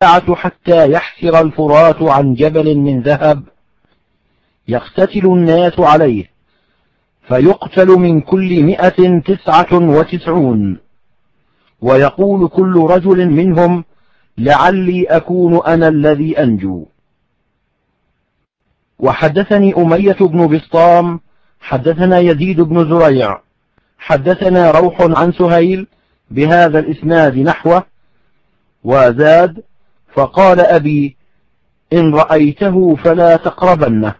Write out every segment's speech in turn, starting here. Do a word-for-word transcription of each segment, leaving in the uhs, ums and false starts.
حتى يحسر الفرات عن جبل من ذهب يقتتل الناس عليه، فيقتل من كل مئة تسعة وتسعون، ويقول كل رجل منهم لعلي أكون أنا الذي أنجو. وحدثني أمية بن بسطام حدثنا يزيد بن زريع حدثنا روح عن سهيل بهذا الإسناد نحوه، وزاد: فقال أبي: إن رأيته فلا تقربنه.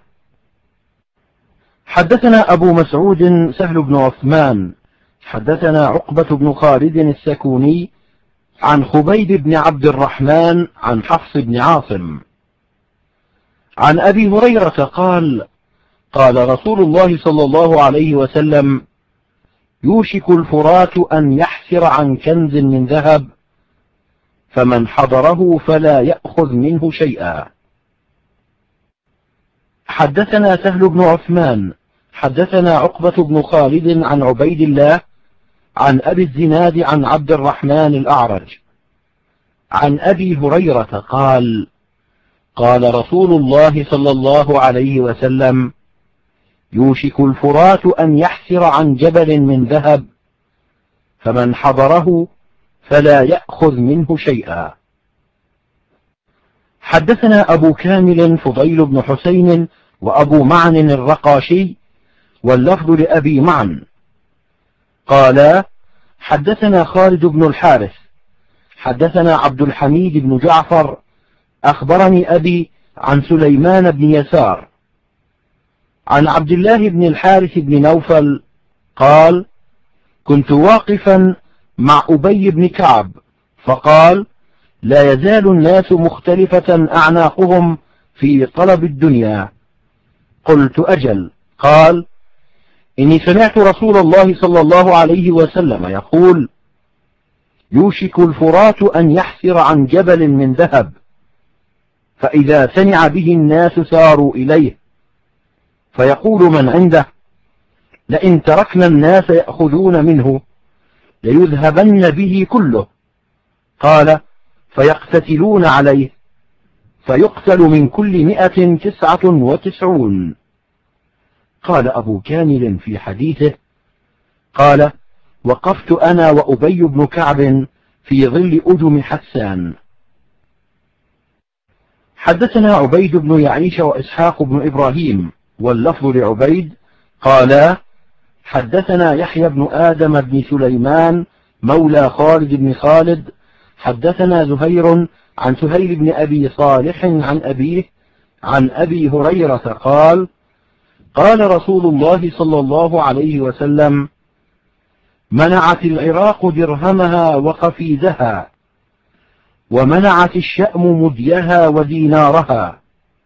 حدثنا أبو مسعود سهل بن عثمان حدثنا عقبة بن خالد السكوني عن خبيب بن عبد الرحمن عن حفص بن عاصم عن أبي هريرة قال: قال رسول الله صلى الله عليه وسلم: يوشك الفرات أن يحسر عن كنز من ذهب، فمن حضره فلا يأخذ منه شيئا. حدثنا سهل بن عثمان حدثنا عقبة بن خالد عن عبيد الله عن أبي الزناد عن عبد الرحمن الأعرج عن أبي هريرة قال: قال رسول الله صلى الله عليه وسلم: يوشك الفرات أن يحسر عن جبل من ذهب، فمن حضره فلا يأخذ منه شيئا. حدثنا أبو كامل فضيل بن حسين وأبو معن الرقاشي، واللفظ لأبي معن، قالا: حدثنا خالد بن الحارث حدثنا عبد الحميد بن جعفر أخبرني أبي عن سليمان بن يسار عن عبد الله بن الحارث بن نوفل قال: كنت واقفا مع أبي بن كعب فقال: لا يزال الناس مختلفة أعناقهم في طلب الدنيا. قلت: أجل. قال: إني سمعت رسول الله صلى الله عليه وسلم يقول: يوشك الفرات أن يحسر عن جبل من ذهب، فإذا سمع به الناس ساروا إليه، فيقول من عنده: لئن تركنا الناس يأخذون منه ليذهبن به كله. قال: فيقتتلون عليه، فيقتل من كل مئة تسعة وتسعون. قال أبو كامل في حديثه: قال: وقفت أنا وأبي بن كعب في ظل أجم حسان. حدثنا عبيد بن يعيش وإسحاق بن إبراهيم، واللفظ لعبيد، قالا: حدثنا يحيى بن آدم بن سليمان مولى خالد بن خالد حدثنا زهير عن سهيل بن أبي صالح عن أبيه عن أبي هريرة قال: قال رسول الله صلى الله عليه وسلم: منعت العراق درهمها وقفيزها، ومنعت الشأم مديها ودينارها،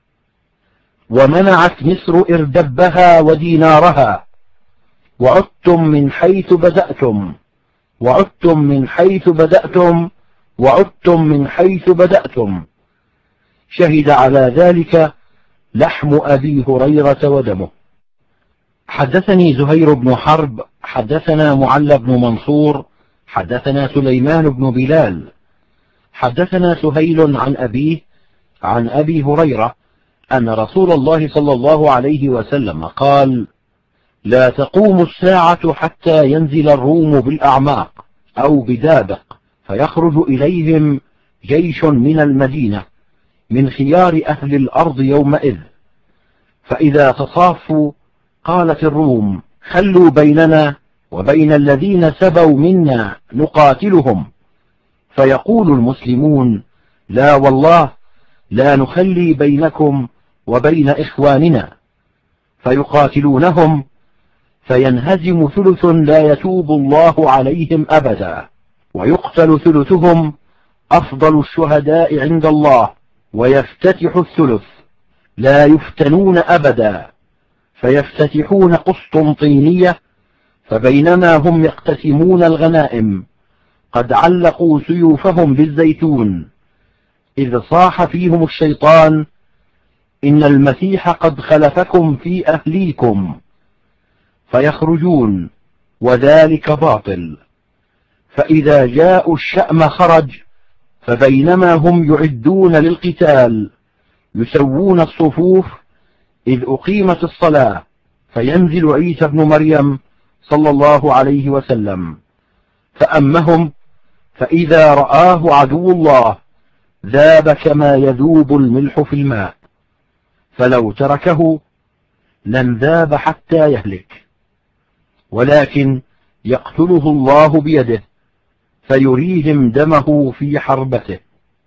ومنعت مصر إردبها ودينارها، وعدتم من حيث بدأتم، وعدتم من حيث بدأتم، وعدتم من حيث بدأتم. شهد على ذلك لحم أبي هريرة ودمه. حدثني زهير بن حرب حدثنا معل بن منصور حدثنا سليمان بن بلال حدثنا سهيل عن أبيه عن أبي هريرة أن رسول الله صلى الله عليه وسلم قال: لا تقوم الساعة حتى ينزل الروم بالأعماق أو بدابق، فيخرج إليهم جيش من المدينة من خيار أهل الأرض يومئذ، فإذا تصافوا قالت الروم: خلوا بيننا وبين الذين سبوا منا نقاتلهم. فيقول المسلمون: لا والله، لا نخلي بينكم وبين إخواننا. فيقاتلونهم، فينهزم ثلث لا يتوب الله عليهم أبدا، ويقتل ثلثهم أفضل الشهداء عند الله، ويفتتح الثلث لا يفتنون أبدا، فيفتتحون قسطنطينية، فبينما هم يقتسمون الغنائم قد علقوا سيوفهم بالزيتون، إذ صاح فيهم الشيطان: إن المسيح قد خلفكم في أهليكم. فيخرجون، وذلك باطل. فإذا جاءوا الشأم خرج، فبينما هم يعدون للقتال يسوون الصفوف إذ أقيمت الصلاة، فينزل عيسى ابن مريم صلى الله عليه وسلم فأمهم، فإذا رآه عدو الله ذاب كما يذوب الملح في الماء، فلو تركه لن ذاب حتى يهلك، ولكن يقتله الله بيده فيريهم دمه في حربته.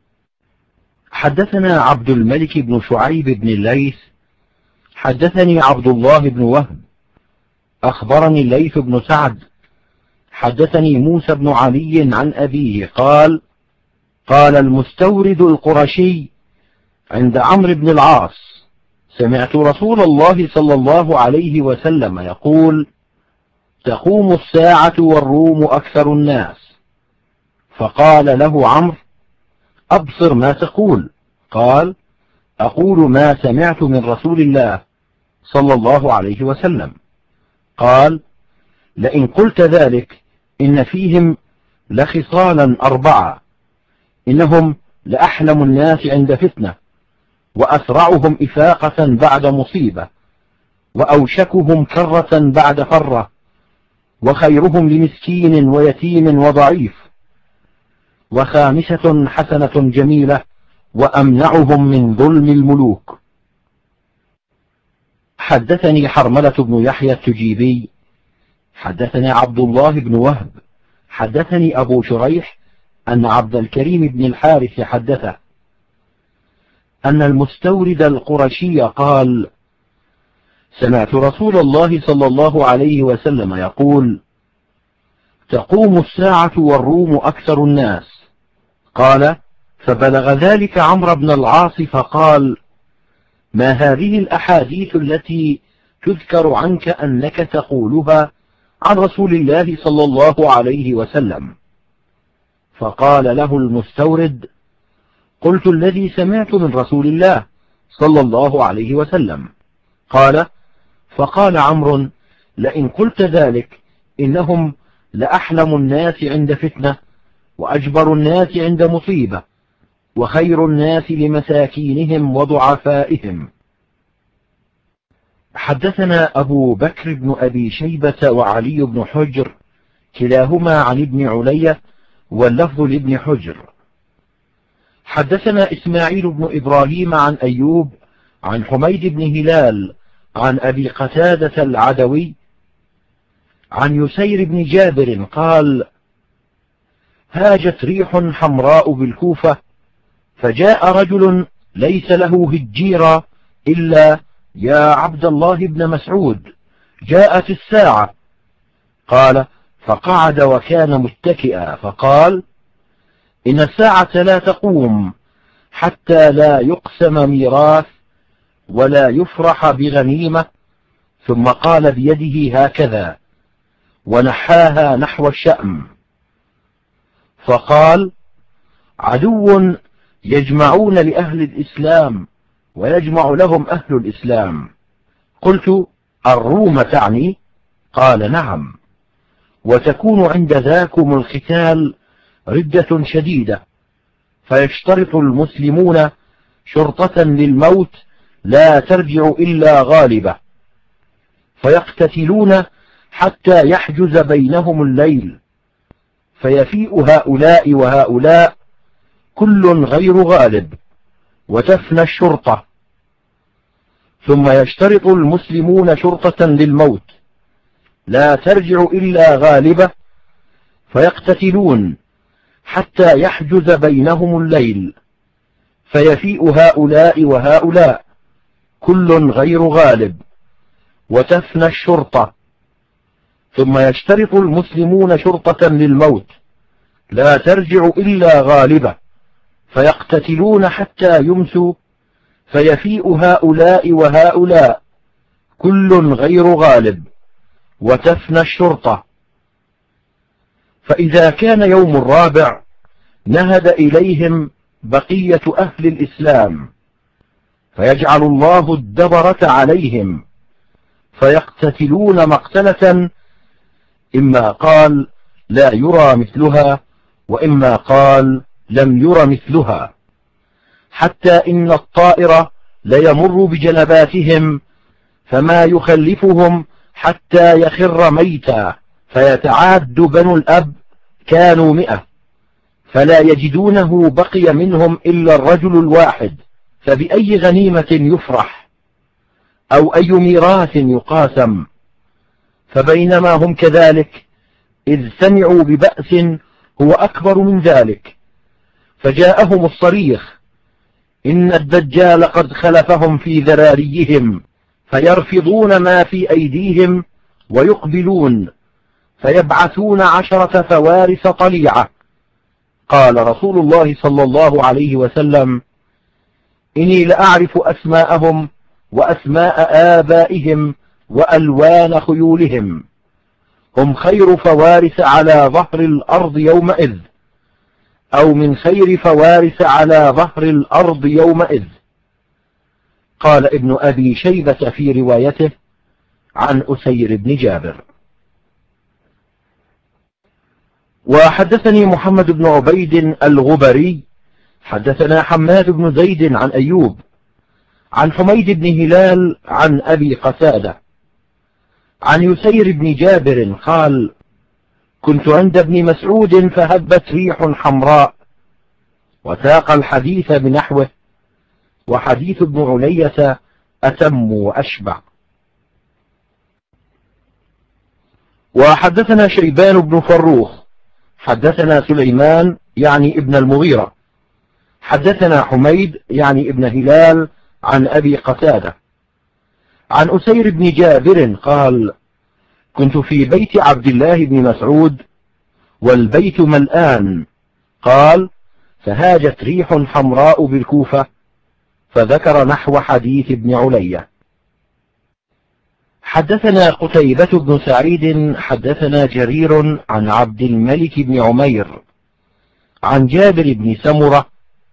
حدثنا عبد الملك بن شعيب بن الليث حدثني عبد الله بن وهب أخبرني الليث بن سعد حدثني موسى بن علي عن أبيه قال: قال المستورد القرشي عند عمرو بن العاص: سمعت رسول الله صلى الله عليه وسلم يقول: تقوم الساعة والروم أكثر الناس. فقال له عمرو: أبصر ما تقول. قال: أقول ما سمعت من رسول الله صلى الله عليه وسلم. قال: لئن قلت ذلك إن فيهم لخصالا أربعة: إنهم لأحلم الناس عند فتنة، وأسرعهم إفاقة بعد مصيبة، وأوشكهم كرة بعد فرة، وخيرهم لمسكين ويتيم وضعيف، وخامسة حسنة جميلة، وأمنعهم من ظلم الملوك. حدثني حرملة بن يحيى التجيبي حدثنا عبد الله بن وهب حدثني أبو شريح أن عبد الكريم بن الحارث حدثه أن المستورد القرشي قال: سمعت رسول الله صلى الله عليه وسلم يقول: تقوم الساعة والروم أكثر الناس. قال: فبلغ ذلك عمرو بن العاص فقال: ما هذه الأحاديث التي تذكر عنك أنك تقولها عن رسول الله صلى الله عليه وسلم؟ فقال له المستورد: قلت الذي سمعت من رسول الله صلى الله عليه وسلم. قال: فقال عمرو: لئن قلت ذلك إنهم لأحلم الناس عند فتنة، وأجبر الناس عند مصيبة، وخير الناس لمساكينهم وضعفائهم. حدثنا أبو بكر بن أبي شيبة وعلي بن حجر كلاهما عن ابن علية واللفظ لابن حجر. حدثنا إسماعيل بن إبراهيم عن أيوب عن حميد بن هلال عن أبي قتادة العدوي عن يسير بن جابر قال: هاجت ريح حمراء بالكوفة، فجاء رجل ليس له هجيرة إلا: يا عبد الله بن مسعود، جاءت الساعة. قال: فقعد وكان متكئا، فقال: إن الساعة لا تقوم حتى لا يقسم ميراث ولا يفرح بغنيمة. ثم قال بيده هكذا ونحاها نحو الشأم، فقال: عدو يجمعون لأهل الإسلام ويجمع لهم أهل الإسلام. قلت: الروم تعني؟ قال: نعم، وتكون عند ذاكم القتال ردة شديدة، فيشترط المسلمون شرطة للموت لا ترجع إلا غالبة، فيقتتلون حتى يحجز بينهم الليل، فيفيء هؤلاء وهؤلاء كل غير غالب، وتفنى الشرطة. ثم يشترط المسلمون شرطة للموت لا ترجع إلا غالبة، فيقتتلون حتى يحجز بينهم الليل، فيفيء هؤلاء وهؤلاء كل غير غالب، وتفنى الشرطة. ثم يشترط المسلمون شرطة للموت لا ترجع إلا غالبة، فيقتتلون حتى يمسوا، فيفيء هؤلاء وهؤلاء كل غير غالب، وتفنى الشرطة. فإذا كان يوم الرابع نهد إليهم بقية أهل الإسلام، فيجعل الله الدبرة عليهم، فيقتتلون مقتلة إما قال لا يرى مثلها، وإما قال لم ير مثلها، حتى إن الطائر ليمر بجنباتهم فما يخلفهم حتى يخر ميتا، فيتعاد بنو الأب كانوا مئة فلا يجدونه بقي منهم إلا الرجل الواحد، فبأي غنيمة يفرح أو أي ميراث يقاسم. فبينما هم كذلك إذ سمعوا ببأس هو أكبر من ذلك، فجاءهم الصريخ إن الدجال قد خلفهم في ذراريهم، فيرفضون ما في أيديهم ويقبلون، فيبعثون عشرة فوارس طليعة. قال رسول الله صلى الله عليه وسلم: إني لأعرف أسماءهم وأسماء آبائهم وألوان خيولهم، هم خير فوارس على ظهر الأرض يومئذ، أو من خير فوارس على ظهر الأرض يومئذ. قال ابن أبي شيبة في روايته عن أسير بن جابر. وحدثني محمد بن عبيد الغبري حدثنا حماد بن زيد عن أيوب عن حميد بن هلال عن أبي قتادة عن يسير بن جابر قال: كنت عند ابن مسعود فهبت ريح حمراء، وساق الحديث بنحوه، وحديث ابن علية أتم وأشبع. وحدثنا شيبان بن فروخ حدثنا سليمان يعني ابن المغيرة حدثنا حميد يعني ابن هلال عن أبي قتادة عن أسير بن جابر قال: كنت في بيت عبد الله بن مسعود والبيت ملآن. قال: فهاجت ريح حمراء بالكوفة، فذكر نحو حديث ابن علية. حدثنا قتيبة بن سعيد حدثنا جرير عن عبد الملك بن عمير عن جابر بن سمرة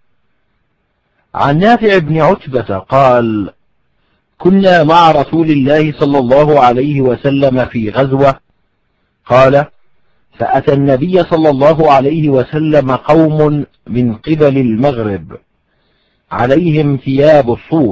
عن نافع بن عتبة قال: كنا مع رسول الله صلى الله عليه وسلم في غزوة. قال: فأتى النبي صلى الله عليه وسلم قوم من قبل المغرب عليهم ثياب الصوف،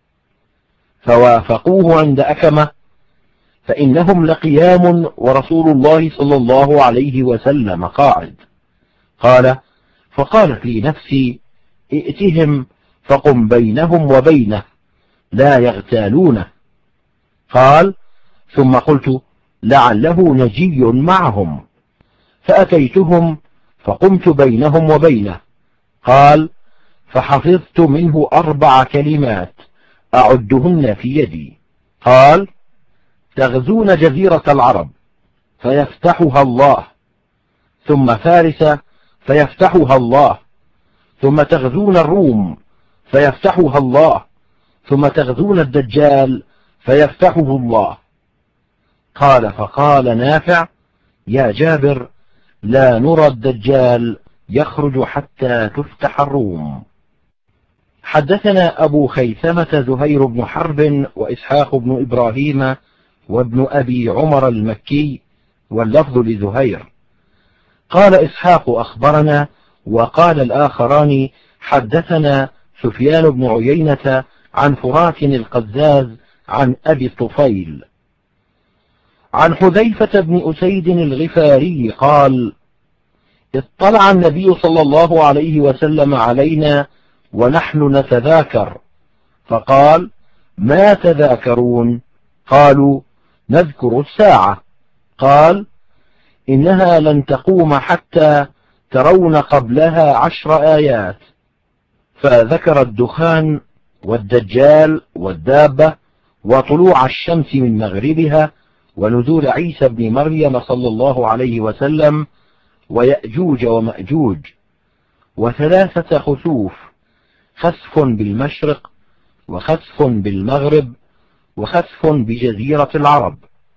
فوافقوه عند أكمة، فإنهم لقيام ورسول الله صلى الله عليه وسلم قاعد. قال: فقالت لي نفسي: ائتهم فقم بينهم وبينه لا يغتالونه. قال: ثم قلت: لعله نجي معهم، فأتيتهم فقمت بينهم وبينه. قال: فحفظت منه أربع كلمات أعدهن في يدي. قال: تغزون جزيرة العرب فيفتحها الله، ثم فارس فيفتحها الله، ثم تغزون الروم فيفتحها الله، ثم تغزون الدجال فيفتحه الله. قال: فقال نافع: يا جابر، لا نرى الدجال يخرج حتى تفتح الروم. حدثنا أبو خيثمة زهير بن حرب وإسحاق بن إبراهيم وابن أبي عمر المكي، واللفظ لزهير. قال إسحاق: أخبرنا، وقال الآخران: حدثنا سفيان بن عيينة عن فرات القزاز عن أبي الطفيل عن حذيفة بن أسيد الغفاري قال: اطلع النبي صلى الله عليه وسلم علينا ونحن نتذاكر، فقال: ما تذاكرون؟ قالوا: نذكر الساعة. قال: إنها لن تقوم حتى ترون قبلها عشر آيات، فذكر الدخان والدجال والدابة وطلوع الشمس من مغربها ونزول عيسى بن مريم صلى الله عليه وسلم ويأجوج ومأجوج، وثلاثة خسوف: خسف بالمشرق، وخسف بالمغرب، وخسف بجزيرة العرب،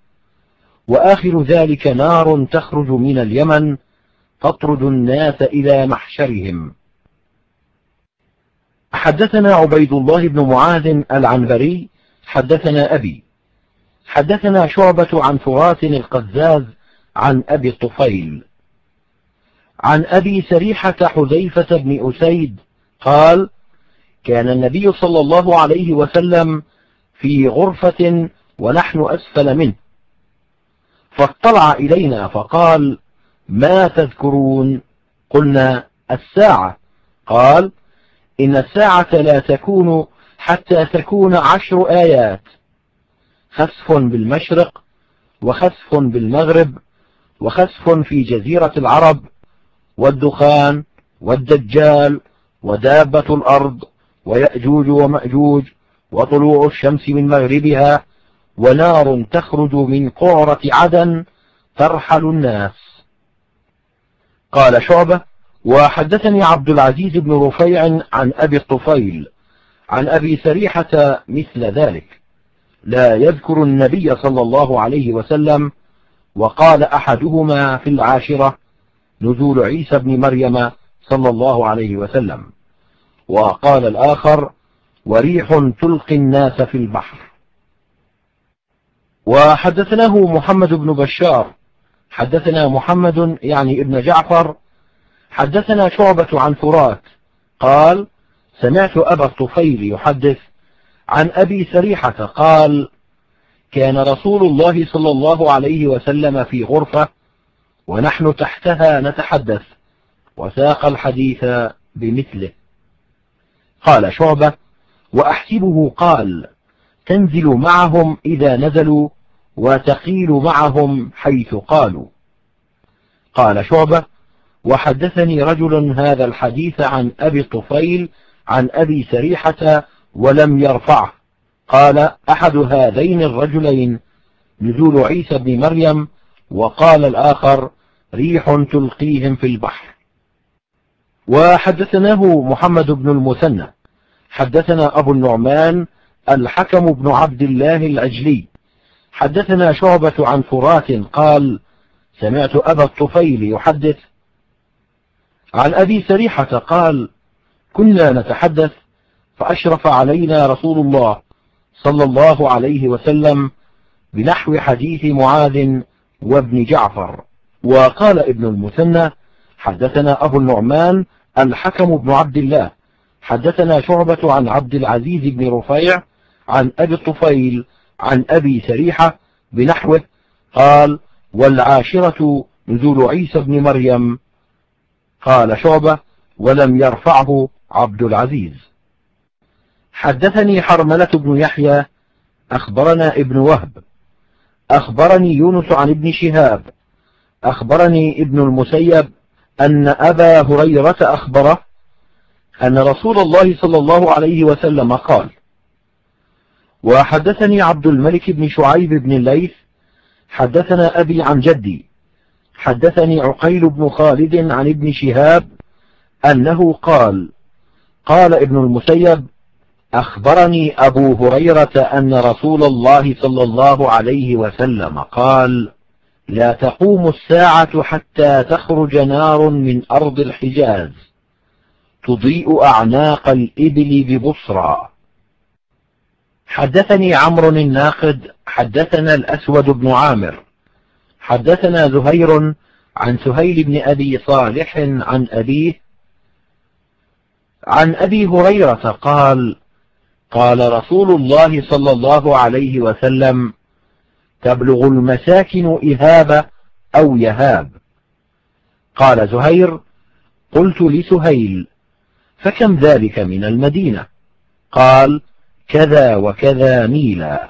وآخر ذلك نار تخرج من اليمن تطرد الناس إلى محشرهم. حدثنا عبيد الله بن معاذ العنبري حدثنا أبي حدثنا شعبة عن فرات القزاز عن أبي الطفيل. عن أبي سريحة حذيفة بن أسيد قال: كان النبي صلى الله عليه وسلم في غرفة ونحن أسفل منه، فاطلع إلينا فقال: ما تذكرون؟ قلنا: الساعة. قال: إن الساعة لا تكون حتى تكون عشر آيات: خسف بالمشرق، وخسف بالمغرب، وخسف في جزيرة العرب، والدخان، والدجال، ودابة الأرض، ويأجوج ومأجوج، وطلوع الشمس من مغربها، ونار تخرج من قعرة عدن ترحل الناس. قال شعبة: وحدثني عبد العزيز بن رفيع عن أبي الطفيل عن أبي سريحة مثل ذلك، لا يذكر النبي صلى الله عليه وسلم. وقال أحدهما في العاشرة: نزول عيسى بن مريم صلى الله عليه وسلم. وقال الآخر: وريح تلقي الناس في البحر. وحدثناه محمد بن بشار حدثنا محمد يعني ابن جعفر حدثنا شعبة عن فرات قال: سمعت أبا الطفيل يحدث عن أبي سريحة قال: كان رسول الله صلى الله عليه وسلم في غرفة ونحن تحتها نتحدث، وساق الحديث بمثله. قال شعبة: وأحسبه قال: تنزل معهم إذا نزلوا، وتقيل معهم حيث قالوا. قال شعبة: وحدثني رجل هذا الحديث عن أبي الطفيل عن أبي سريحة ولم يرفعه. قال أحد هذين الرجلين: نزول عيسى بن مريم، وقال الآخر: ريح تلقيهم في البحر. وحدثناه محمد بن المثنى حدثنا أبو النعمان الحكم بن عبد الله العجلي حدثنا شعبة عن فرات قال: سمعت أبا الطفيل يحدث عن أبي سريحة قال: كنا نتحدث فأشرف علينا رسول الله صلى الله عليه وسلم بنحو حديث معاذ وابن جعفر. وقال ابن المثنى: حدثنا أبو النعمان الحكم بن عبد الله حدثنا شعبة عن عبد العزيز بن رفيع عن أبي الطفيل عن أبي سريحة بنحوه قال: والعاشرة نزول عيسى بن مريم. قال شعبة: ولم يرفعه عبد العزيز. حدثني حرملة بن يحيى أخبرنا ابن وهب أخبرني يونس عن ابن شهاب أخبرني ابن المسيب أن أبا هريرة أخبره أن رسول الله صلى الله عليه وسلم قال. وحدثني عبد الملك بن شعيب بن الليث حدثنا أبي عن جدي حدثني عقيل بن خالد عن ابن شهاب أنه قال: قال ابن المسيب: أخبرني أبو هريرة أن رسول الله صلى الله عليه وسلم قال: لا تقوم الساعة حتى تخرج نار من أرض الحجاز تضيء أعناق الإبل ببصرى. حدثني عمرو الناقد حدثنا الأسود بن عامر حدثنا زهير عن سهيل بن أبي صالح عن أبيه عن أبي هريرة قال: قال رسول الله صلى الله عليه وسلم: تبلغ المساكن إهاب أو يهاب. قال زهير: قلت لسهيل: فكم ذلك من المدينة؟ قال: كذا وكذا ميلا.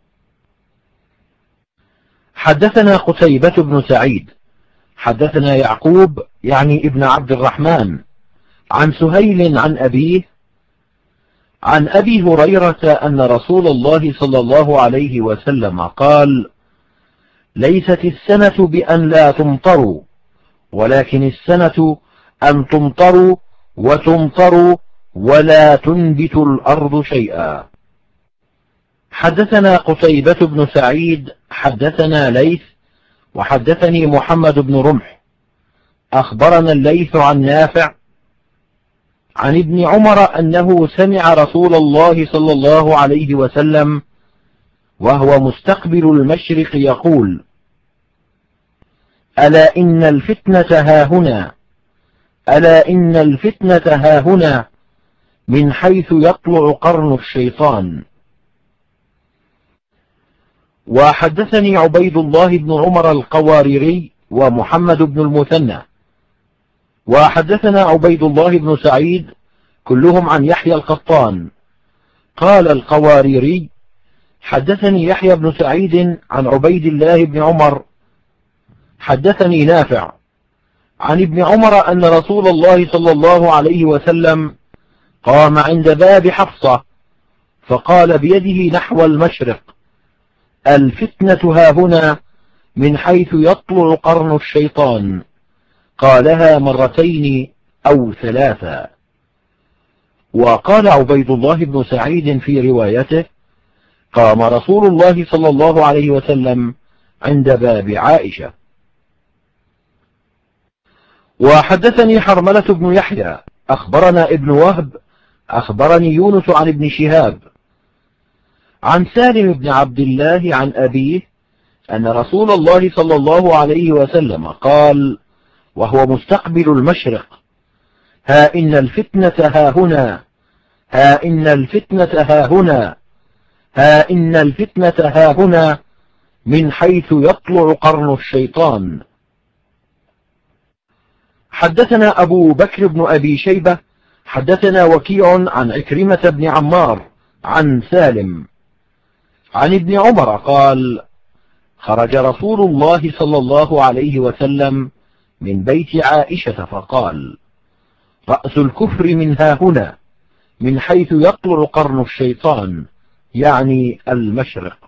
حدثنا قتيبة بن سعيد حدثنا يعقوب يعني ابن عبد الرحمن عن سهيل عن أبيه عن أبي هريرة أن رسول الله صلى الله عليه وسلم قال: ليست السنة بأن لا تمطروا، ولكن السنة أن تمطروا وتمطروا ولا تنبت الأرض شيئا. حدثنا قتيبة بن سعيد حدثنا ليث وحدثني محمد بن رمح أخبرنا الليث عن نافع عن ابن عمر أنه سمع رسول الله صلى الله عليه وسلم وهو مستقبل المشرق يقول: ألا إن الفتنة هاهنا ألا إن الفتنة هاهنا من حيث يطلع قرن الشيطان. وحدثني عبيد الله بن عمر القواريري ومحمد بن المثنى وحدثنا عبيد الله بن سعيد كلهم عن يحيى القطان. قال القواريري حدثني يحيى بن سعيد عن عبيد الله بن عمر حدثني نافع عن ابن عمر أن رسول الله صلى الله عليه وسلم قام عند باب حفصة فقال بيده نحو المشرق: الفتنة هاهنا من حيث يطلع قرن الشيطان. قالها مرتين أو ثلاثا. وقال عبيد الله بن سعيد في روايته: قام رسول الله صلى الله عليه وسلم عند باب عائشة. وحدثني حرملة بن يحيى أخبرنا ابن وهب أخبرني يونس عن ابن شهاب عن سالم بن عبد الله عن أبيه أن رسول الله صلى الله عليه وسلم قال وهو مستقبل المشرق: ها إن الفتنة هاهنا ها إن الفتنة هاهنا ها إن الفتنة هاهنا من حيث يطلع قرن الشيطان. حدثنا أبو بكر بن أبي شيبة حدثنا وكيع عن عكرمة بن عمار عن سالم عن ابن عمر قال: خرج رسول الله صلى الله عليه وسلم من بيت عائشة فقال: رأس الكفر من هاهنا من حيث يطلع قرن الشيطان، يعني المشرق.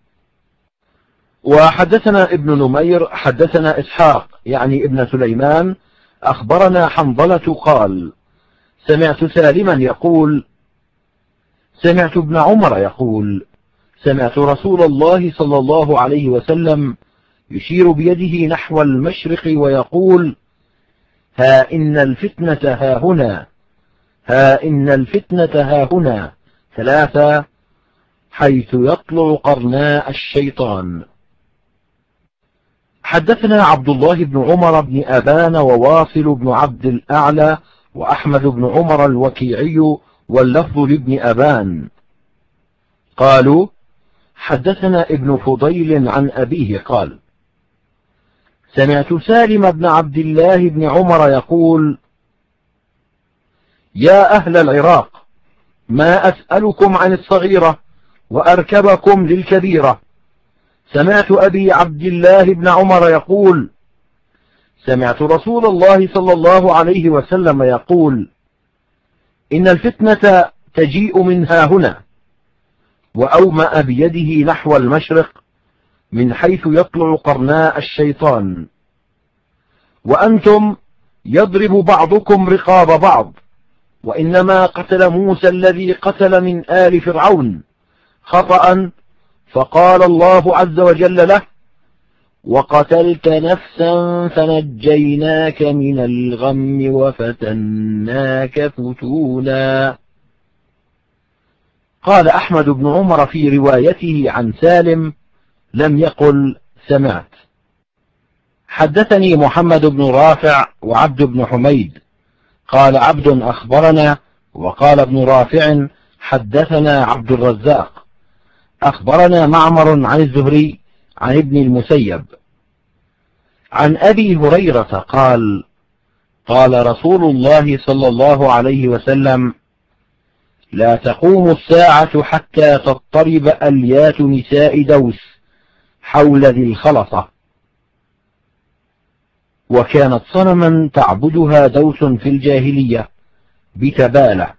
وحدثنا ابن نمير حدثنا إسحاق يعني ابن سليمان أخبرنا حنظلة قال: سمعت سالما يقول سمعت ابن عمر يقول: سمعت رسول الله صلى الله عليه وسلم يشير بيده نحو المشرق ويقول: ها إن الفتنة هاهنا ها إن الفتنة هاهنا ثلاثة، حيث يطلع قرناء الشيطان. حدثنا عبد الله بن عمر بن أبان وواصل بن عبد الأعلى وأحمد بن عمر الوكيعي واللفظ لابن أبان قالوا: حدثنا ابن فضيل عن أبيه قال: سمعت سالم بن عبد الله بن عمر يقول: يا أهل العراق، ما أسألكم عن الصغيرة وأركبكم للكبيرة. سمعت أبي عبد الله بن عمر يقول: سمعت رسول الله صلى الله عليه وسلم يقول: إن الفتنة تجيء من هاهنا، وأومأ بيده نحو المشرق من حيث يطلع قرناء الشيطان، وأنتم يضرب بعضكم رقاب بعض، وإنما قتل موسى الذي قتل من آل فرعون خطأ، فقال الله عز وجل له: وقتلت نفسا فنجيناك من الغم وفتناك فتونا. قال أحمد بن عمر في روايته عن سالم: لم يقل سمعت. حدثني محمد بن رافع وعبد بن حميد قال عبد أخبرنا، وقال ابن رافع حدثنا عبد الرزاق أخبرنا معمر عن الزهري عن ابن المسيب عن أبي هريرة قال: قال رسول الله صلى الله عليه وسلم: لا تقوم الساعة حتى تضطرب أليات نساء دوس حول ذي الخلصة. وكانت صنما تعبدها دوس في الجاهلية بتبالة.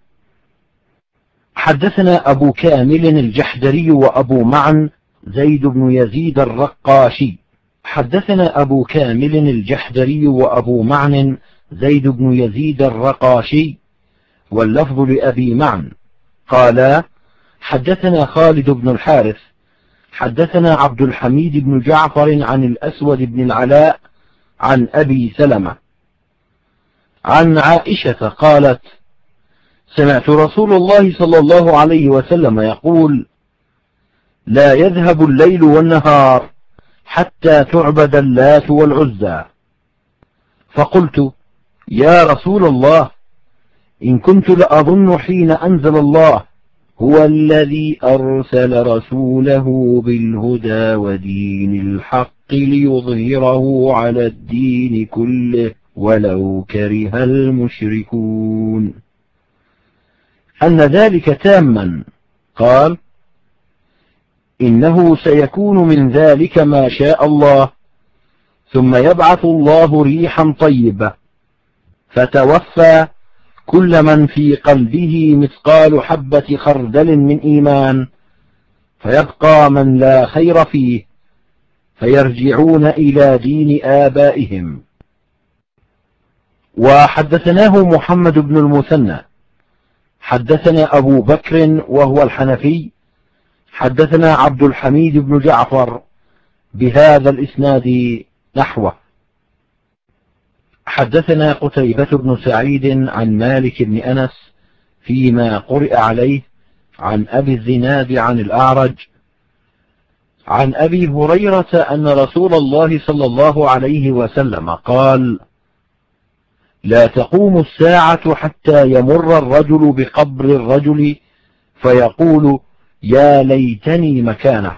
حدثنا أبو كامل الجحدري وأبو معن زيد بن يزيد الرقاشي. حدثنا أبو كامل الجحدري وأبو معن زيد بن يزيد الرقاشي واللفظ لأبي معن قالا: حدثنا خالد بن الحارث حدثنا عبد الحميد بن جعفر عن الأسود بن العلاء عن أبي سلمة عن عائشة قالت: سمعت رسول الله صلى الله عليه وسلم يقول: لا يذهب الليل والنهار حتى تعبد اللات والعزى. فقلت: يا رسول الله، إن كنت لأظن حين أنزل الله هو الذي أرسل رسوله بالهدى ودين الحق ليظهره على الدين كله ولو كره المشركون، أن ذلك تاما. قال: إنه سيكون من ذلك ما شاء الله، ثم يبعث الله ريحا طيبة فتوفى كل من في قلبه مثقال حبة خردل من إيمان، فيبقى من لا خير فيه، فيرجعون إلى دين آبائهم. وحدثناه محمد بن المثنى حدثنا أبو بكر وهو الحنفي حدثنا عبد الحميد بن جعفر بهذا الإسناد نحوه. حدثنا قتيبة بن سعيد عن مالك بن أنس فيما قرئ عليه عن أبي الزناد عن الأعرج عن أبي هريرة أن رسول الله صلى الله عليه وسلم قال: لا تقوم الساعة حتى يمر الرجل بقبر الرجل فيقول: يا ليتني مكانه.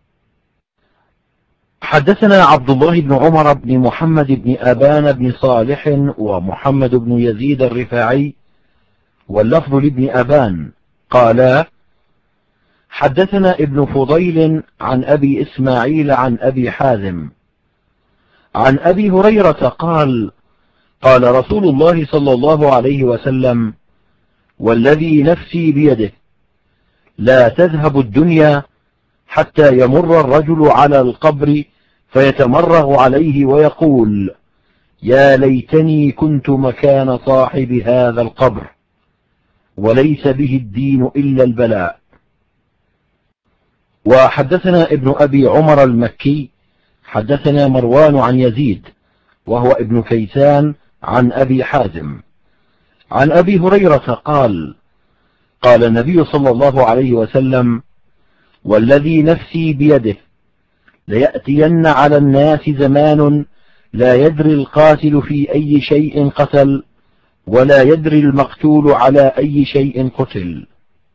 حدثنا عبد الله بن عمر بن محمد بن أبان بن صالح ومحمد بن يزيد الرفاعي واللفظ لابن أبان قالا: حدثنا ابن فضيل عن أبي إسماعيل عن أبي حازم عن أبي هريرة قال: قال رسول الله صلى الله عليه وسلم: والذي نفسي بيده لا تذهب الدنيا حتى يمر الرجل على القبر فيتمرغ عليه ويقول: يا ليتني كنت مكان صاحب هذا القبر، وليس به الدين إلا البلاء. وحدثنا ابن أبي عمر المكي حدثنا مروان عن يزيد وهو ابن كيسان عن أبي حازم عن أبي هريرة قال: قال النبي صلى الله عليه وسلم: والذي نفسي بيده ليأتين على الناس زمان لا يدري القاتل في أي شيء قتل ولا يدري المقتول على أي شيء قتل.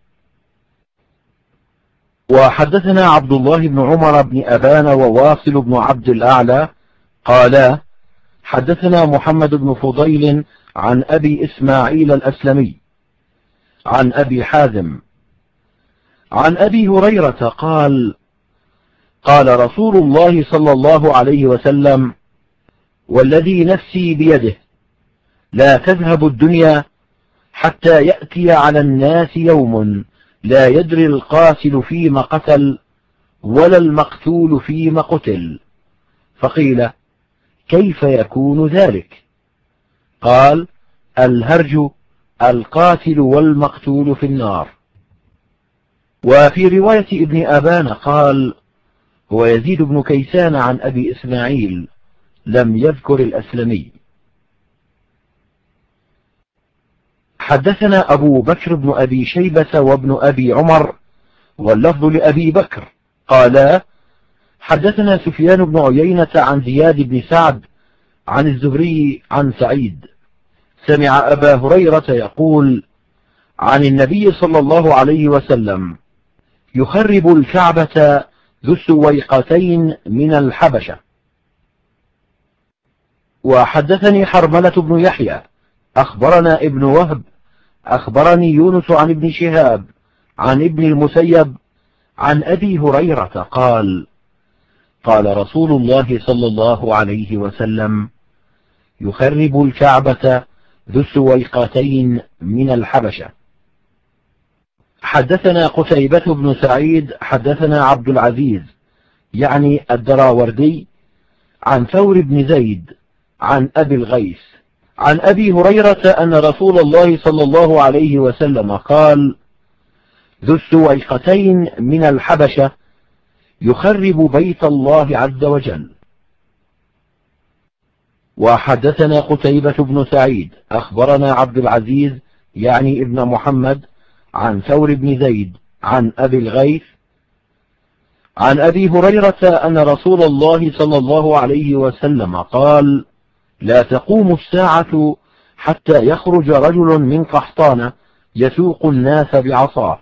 وحدثنا عبد الله بن عمر بن أبان وواصل بن عبد الأعلى قالا: حدثنا محمد بن فضيل عن أبي إسماعيل الأسلمي عن أبي حازم عن أبي هريرة قال: قال رسول الله صلى الله عليه وسلم: والذي نفسي بيده لا تذهب الدنيا حتى يأتي على الناس يوم لا يدري القاتل فيما قتل ولا المقتول فيما قتل. فقيل: كيف يكون ذلك؟ قال: الهرج القاتل والمقتول في النار. وفي رواية ابن أبان قال: هو يزيد بن كيسان عن أبي إسماعيل، لم يذكر الأسلمي. حدثنا أبو بكر بن أبي شيبة وابن أبي عمر واللفظ لأبي بكر قالا: حدثنا سفيان بن عيينة عن زياد بن سعد عن الزهري عن سعيد سمع أبا هريرة يقول عن النبي صلى الله عليه وسلم: يخرب الكعبة ذو السويقتين من الحبشة. وحدثني حرملة بن يحيى أخبرنا ابن وهب أخبرني يونس عن ابن شهاب عن ابن المسيب عن أبي هريرة قال: قال رسول الله صلى الله عليه وسلم: يخرب الكعبة ذو السويقتين من الحبشة. حدثنا قتيبة بن سعيد حدثنا عبد العزيز يعني الدراوردي عن ثور بن زيد عن أبي الغيث عن أبي هريرة أن رسول الله صلى الله عليه وسلم قال: ذو السويقتين من الحبشة يخرب بيت الله عز وجل. وحدثنا قتيبة بن سعيد أخبرنا عبد العزيز يعني ابن محمد عن ثور بن زيد عن أبي الغيث عن أبي هريرة أن رسول الله صلى الله عليه وسلم قال: لا تقوم الساعة حتى يخرج رجل من قحطان يسوق الناس بعصاه.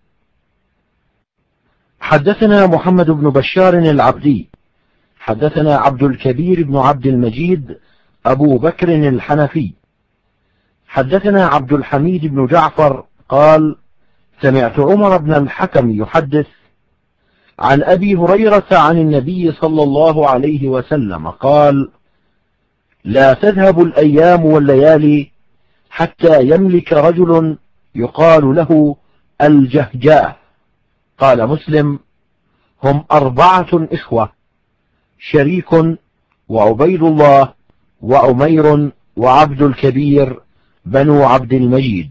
حدثنا محمد بن بشار العبدي حدثنا عبد الكبير بن عبد المجيد أبو بكر الحنفي حدثنا عبد الحميد بن جعفر قال: سمعت عمر بن الحكم يحدث عن أبي هريرة عن النبي صلى الله عليه وسلم قال: لا تذهب الأيام والليالي حتى يملك رجل يقال له الجهجاه. قال مسلم: هم أربعة إخوة: شريك وعبيد الله وعمير وعبد الكبير بنو عبد المجيد.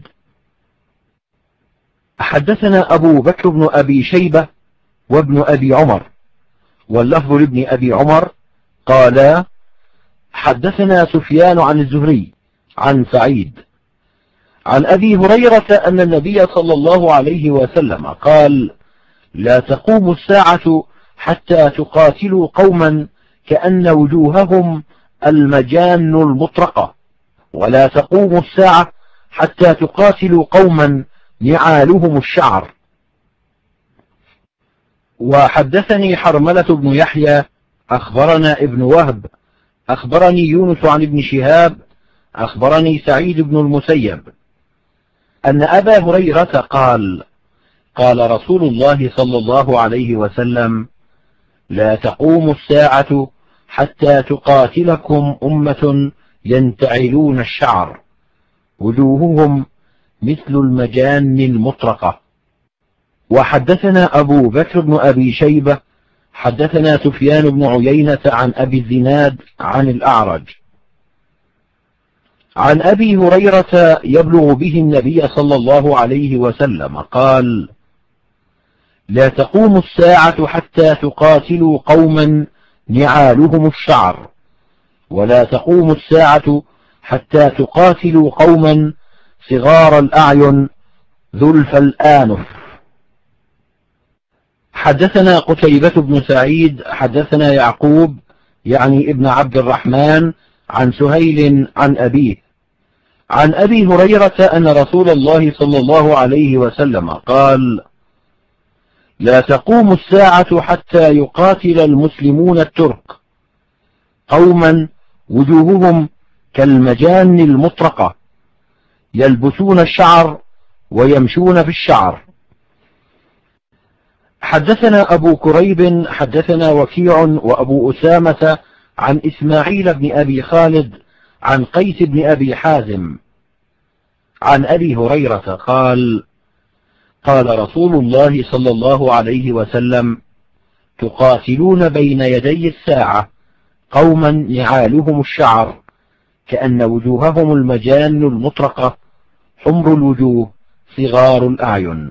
حدثنا أبو بكر بن أبي شيبة وابن أبي عمر، واللفظ لابن أبي عمر قالا: حدثنا سفيان عن الزهري عن سعيد عن أبي هريرة أن النبي صلى الله عليه وسلم قال: لا تقوم الساعة حتى تقاتلوا قوما كأن وجوههم المجان المطرقة، ولا تقوم الساعة حتى تقاتلوا قوما نعالهم الشعر. وحدثني حرملة بن يحيى أخبرنا ابن وهب أخبرني يونس عن ابن شهاب أخبرني سعيد بن المسيب أن أبا هريرة قال: قال رسول الله صلى الله عليه وسلم: لا تقوم الساعة حتى تقاتلكم أمة ينتعلون الشعر وجوههم مثل المجان المطرقة. وحدثنا أبو بكر بن أبي شيبة حدثنا سفيان بن عيينة عن أبي الزناد عن الأعرج عن أبي هريرة يبلغ به النبي صلى الله عليه وسلم قال: لا تقوم الساعة حتى تقاتلوا قوما نعالهم الشعر، ولا تقوم الساعة حتى تقاتلوا قوما صغار الأعين ذلف الآنف. حدثنا قتيبة بن سعيد حدثنا يعقوب يعني ابن عبد الرحمن عن سهيل عن أبيه عن أبي هريرة أن رسول الله صلى الله عليه وسلم قال: لا تقوم الساعة حتى يقاتل المسلمون الترك قوما وجوههم كالمجان المطرقة يلبسون الشعر ويمشون في الشعر. حدثنا أبو كريب حدثنا وكيع وأبو أسامة عن إسماعيل بن أبي خالد عن قيس بن أبي حازم عن أبي هريرة قال: قال رسول الله صلى الله عليه وسلم: تقاتلون بين يدي الساعة قوما نعالهم الشعر كأن وجوههم المجان المطرقة حمر الوجوه صغار الأعين.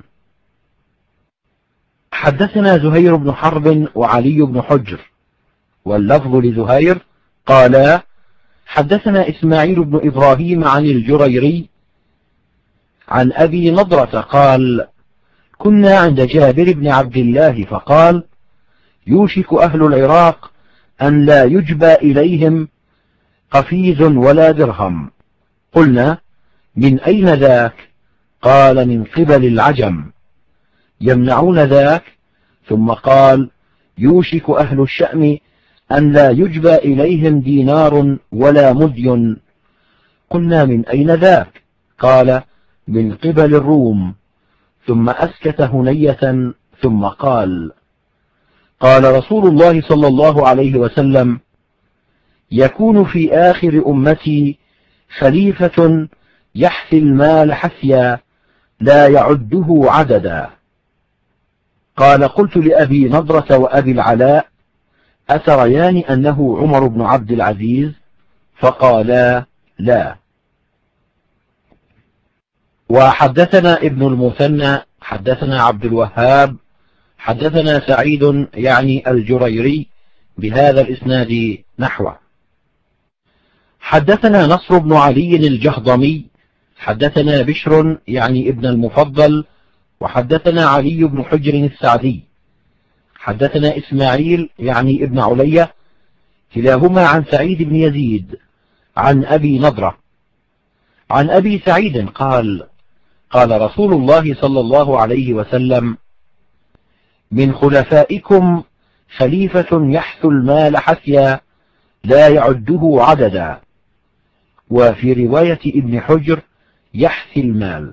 حدثنا زهير بن حرب وعلي بن حجر، واللفظ لزهير قالا: حدثنا إسماعيل بن إبراهيم عن الجريري عن أبي نضرة قال: كنا عند جابر بن عبد الله فقال: يوشك أهل العراق أن لا يجبى إليهم قفيز ولا درهم. قلنا: من أين ذاك؟ قال: من قبل العجم يمنعون ذاك. ثم قال: يوشك أهل الشأم أن لا يجبى إليهم دينار ولا مدي. قلنا: من أين ذاك؟ قال: من قبل الروم. ثم أسكت هنية ثم قال: قال رسول الله صلى الله عليه وسلم: يكون في آخر أمتي خليفة يحثي المال حثيا لا يعده عددا. قال: قلت لأبي نضرة وأبي العلاء: أتريان أنه عمر بن عبد العزيز؟ فقالا: لا. وحدثنا ابن المثنى حدثنا عبد الوهاب حدثنا سعيد يعني الجريري بهذا الإسناد نحوه. حدثنا نصر بن علي الجهضمي حدثنا بشر يعني ابن المفضل وحدثنا علي بن حجر السعدي حدثنا إسماعيل يعني ابن علية كلاهما عن سعيد بن يزيد عن أبي نضرة عن أبي سعيد قال قال رسول الله صلى الله عليه وسلم: من خلفائكم خليفة يحث المال حثيا لا يعده عددا، وفي رواية ابن حجر: يحثي المال.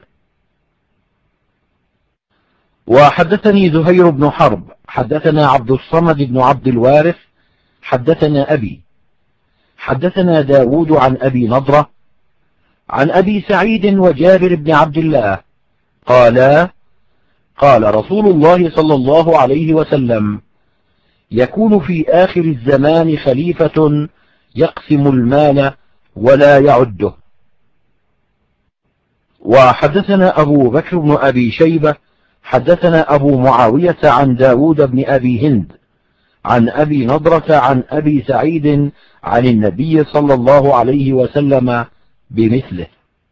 وحدثني زهير بن حرب حدثنا عبد الصمد بن عبد الوارث حدثنا أبي حدثنا داود عن أبي نضرة عن أبي سعيد وجابر بن عبد الله قالا: قال رسول الله صلى الله عليه وسلم: يكون في آخر الزمان خليفة يقسم المال ولا يعده. وحدثنا أبو بكر بن أبي شيبة حدثنا أبو معاوية عن داود بن أبي هند عن أبي نضرة عن أبي سعيد عن النبي صلى الله عليه وسلم بمثله.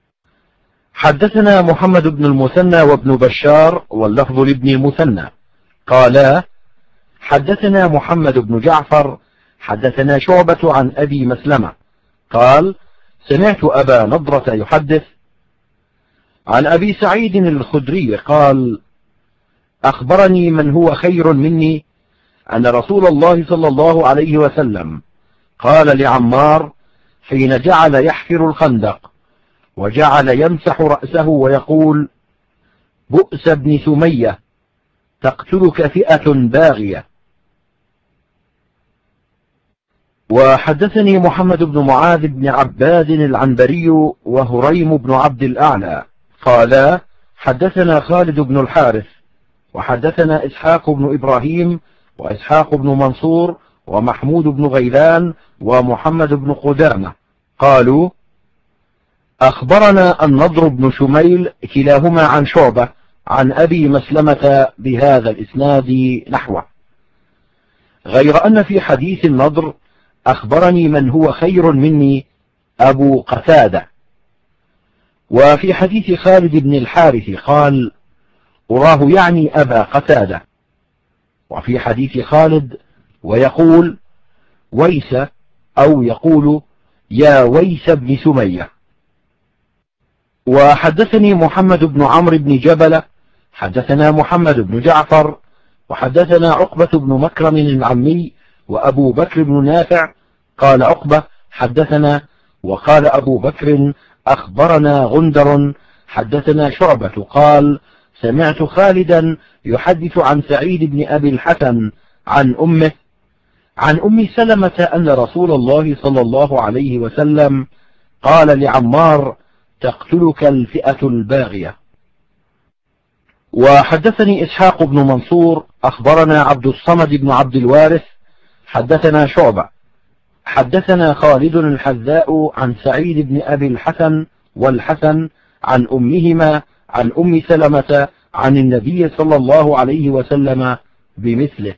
حدثنا محمد بن المثنى وابن بشار واللفظ لابن المثنى قالا: حدثنا محمد بن جعفر حدثنا شعبة عن أبي مسلمة قال: سمعت أبا نضرة يحدث عن أبي سعيد الخدري قال: أخبرني من هو خير مني أن رسول الله صلى الله عليه وسلم قال لعمار حين جعل يحفر الخندق وجعل يمسح رأسه ويقول: بؤس ابن سمية تقتلك فئة باغية. وحدثني محمد بن معاذ بن عباد العنبري وهريم بن عبد الأعلى قالا: حدثنا خالد بن الحارث وحدثنا إسحاق بن إبراهيم وإسحاق بن منصور ومحمود بن غيلان ومحمد بن قدامة قالوا: أخبرنا النضر بن شميل كلاهما عن شعبة عن أبي مسلمة بهذا الإسناد نحوه، غير أن في حديث النضر: أخبرني من هو خير مني أبو قتادة. وفي حديث خالد بن الحارث قال: أراه يعني أبا قتادة. وفي حديث خالد: ويقول ويس، أو يقول يا ويس بن سمية. وحدثني محمد بن عمرو بن جبلة حدثنا محمد بن جعفر وحدثنا عقبة بن مكرم العمي وأبو بكر بن نافع قال عقبة: حدثنا، وقال أبو بكر: أخبرنا غندر حدثنا شعبة قال: سمعت خالدا يحدث عن سعيد بن أبي الحسن عن أمه عن أم سلمة أن رسول الله صلى الله عليه وسلم قال لعمار: تقتلك الفئة الباغية. وحدثني إسحاق بن منصور أخبرنا عبد الصمد بن عبد الوارث حدثنا شعبة حدثنا خالد الحذاء عن سعيد بن أبي الحسن والحسن عن أمهما عن أم سلمة عن النبي صلى الله عليه وسلم بمثله.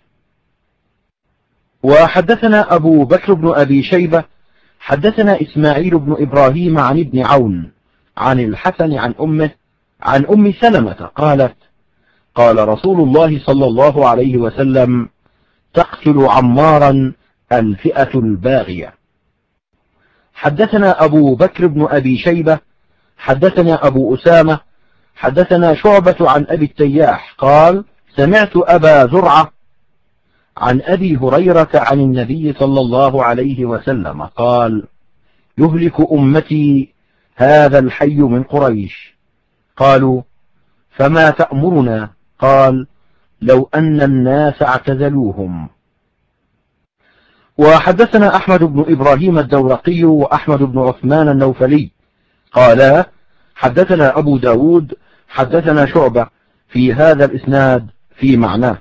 وحدثنا أبو بكر بن أبي شيبة حدثنا إسماعيل بن إبراهيم عن ابن عون عن الحسن عن أمه عن أم سلمة قالت: قال رسول الله صلى الله عليه وسلم: تقتل عمارا الفئة الباغية. حدثنا أبو بكر بن أبي شيبة حدثنا أبو أسامة حدثنا شعبة عن أبي التياح قال: سمعت أبا زرعة عن أبي هريرة عن النبي صلى الله عليه وسلم قال: يهلك أمتي هذا الحي من قريش. قالوا: فما تأمرنا؟ قال: لو أن الناس اعتزلوهم. وحدثنا أحمد بن إبراهيم الدورقي وأحمد بن عثمان النوفلي قالا: حدثنا أبو داود حدثنا شعبة في هذا الإسناد في معناه.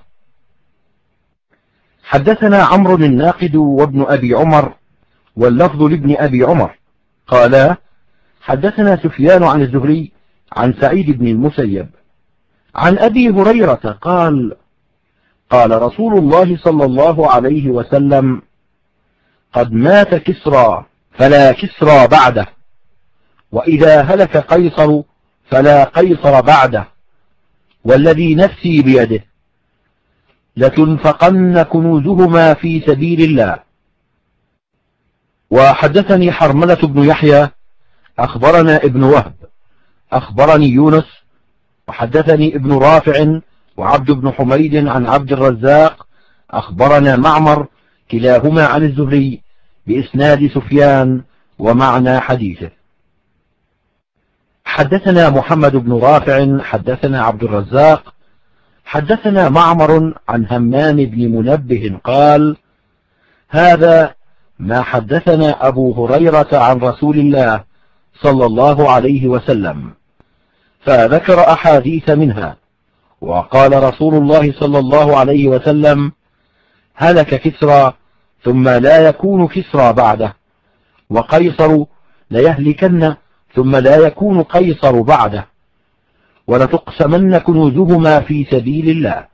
حدثنا عمرو الناقد وابن أبي عمر واللفظ لابن أبي عمر قالا: حدثنا سفيان عن الزهري عن سعيد بن المسيب عن أبي هريرة قال: قال رسول الله صلى الله عليه وسلم: قد مات كسرى فلا كسرى بعده، وإذا هلك قيصر فلا قيصر بعده، والذي نفسي بيده لتنفقن كنوزهما في سبيل الله. وحدثني حرملة بن يحيى أخبرنا ابن وهب أخبرني يونس وحدثني ابن رافع وعبد بن حميد عن عبد الرزاق أخبرنا معمر كلاهما عن الزهري بإسناد سفيان ومعنى حديثه. حدثنا محمد بن رافع حدثنا عبد الرزاق حدثنا معمر عن همام بن منبه قال: هذا ما حدثنا أبو هريرة عن رسول الله صلى الله عليه وسلم، فذكر أحاديث منها، وقال رسول الله صلى الله عليه وسلم: هلك كسرى ثم لا يكون كسرى بعده، وقيصر ليهلكن ثم لا يكون قيصر بعده، ولتقسمن كنوزهما في سبيل الله.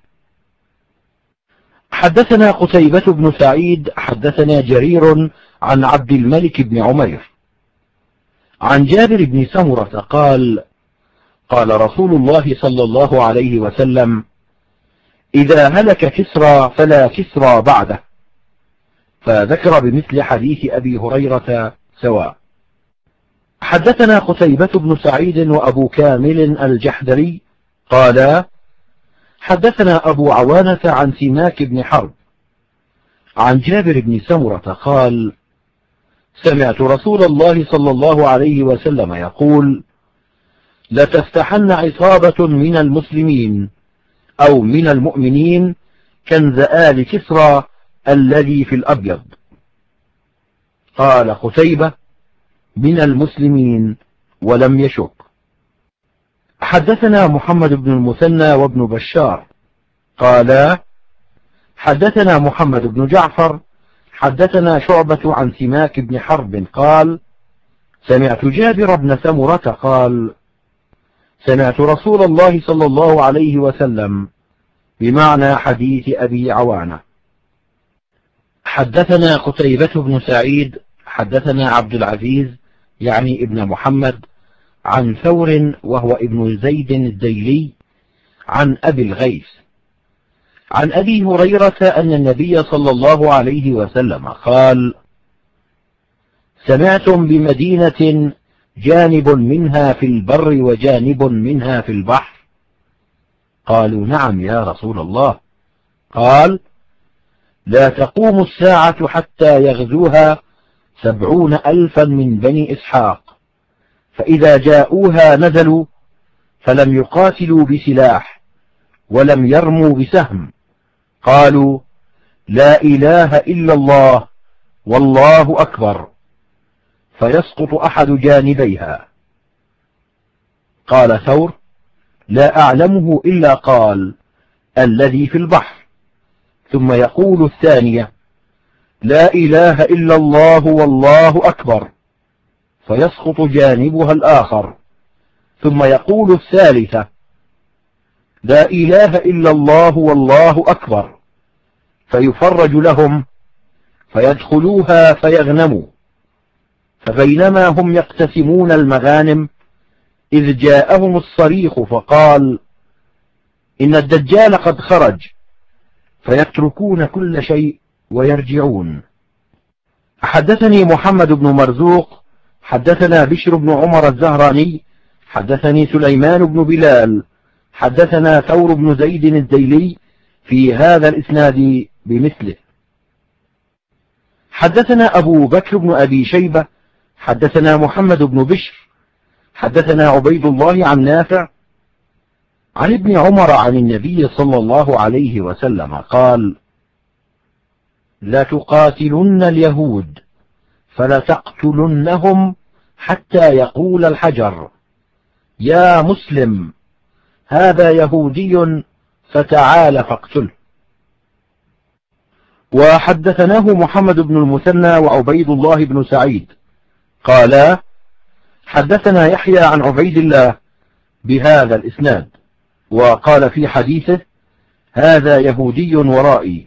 حدثنا قتيبة بن سعيد حدثنا جرير عن عبد الملك بن عمير عن جابر بن سمرة قال: قال رسول الله صلى الله عليه وسلم: إذا هلك كسرى فلا كسرى بعده، فذكر بمثل حديث أبي هريرة سواء. حدثنا قتيبة بن سعيد وأبو كامل الجحدري قالا: حدثنا أبو عوانة عن سماك بن حرب عن جابر بن سمرة قال: سمعت رسول الله صلى الله عليه وسلم يقول: لتفتحن عصابة من المسلمين أو من المؤمنين كنز آل كسرى الذي في الأبيض. قال قتيبة: من المسلمين، ولم يشك. حدثنا محمد بن المثنى وابن بشار قالا: حدثنا محمد بن جعفر حدثنا شعبة عن سماك بن حرب قال: سمعت جابر بن سمرة قال: سمعت رسول الله صلى الله عليه وسلم بمعنى حديث أبي عوانة. حدثنا قتيبة بن سعيد حدثنا عبد العزيز يعني ابن محمد عن ثور وهو ابن زيد الديلي عن أبي الغيث عن أبي هريرة أن النبي صلى الله عليه وسلم قال: سمعتم بمدينة جانب منها في البر وجانب منها في البحر؟ قالوا: نعم يا رسول الله. قال: لا تقوم الساعة حتى يغزوها سبعون ألفا من بني إسحاق، فإذا جاءوها نزلوا فلم يقاتلوا بسلاح ولم يرموا بسهم، قالوا: لا إله إلا الله والله أكبر، فيسقط أحد جانبيها. قال ثور: لا أعلمه إلا قال: الذي في البحر، ثم يقول الثانية: لا إله إلا الله والله أكبر، فيسقط جانبها الآخر، ثم يقول الثالثة: لا إله إلا الله والله أكبر، فيفرج لهم فيدخلوها فيغنموا. فبينما هم يقتسمون المغانم إذ جاءهم الصريخ فقال: إن الدجال قد خرج، فيتركون كل شيء ويرجعون. حدثني محمد بن مرزوق حدثنا بشر بن عمر الزهراني حدثني سليمان بن بلال حدثنا ثور بن زيد الديلي في هذا الإسناد بمثله. حدثنا أبو بكر بن أبي شيبة حدثنا محمد بن بشر حدثنا عبيد الله عن نافع عن ابن عمر عن النبي صلى الله عليه وسلم قال: لا تقاتلن اليهود فلا تقتلنهم حتى يقول الحجر: يا مسلم هذا يهودي فتعال فاقتله. وحدثناه محمد بن المثنى وعبيد الله بن سعيد قالا: حدثنا يحيى عن عبيد الله بهذا الإسناد، وقال في حديثه: هذا يهودي ورائي.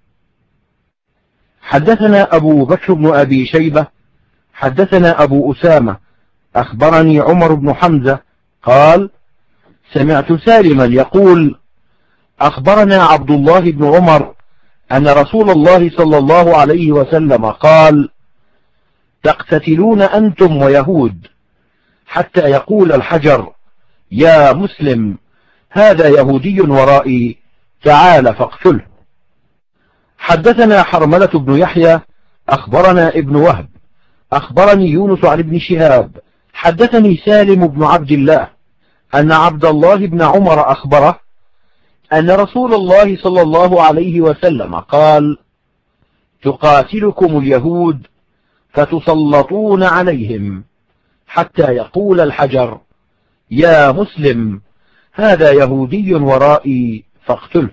حدثنا أبو بكر بن أبي شيبة حدثنا أبو أسامة أخبرني عمر بن حمزة قال: سمعت سالما يقول: أخبرنا عبد الله بن عمر أن رسول الله صلى الله عليه وسلم قال: تقتتلون أنتم ويهود حتى يقول الحجر: يا مسلم، هذا يهودي ورائي، تعال فاقتله. حدثنا حرملة بن يحيى أخبرنا ابن وهب أخبرني يونس عن ابن شهاب حدثني سالم بن عبد الله أن عبد الله بن عمر أخبره أن رسول الله صلى الله عليه وسلم قال: تقاتلكم اليهود فتسلطون عليهم حتى يقول الحجر: يا مسلم، هذا يهودي ورائي، فاقتله.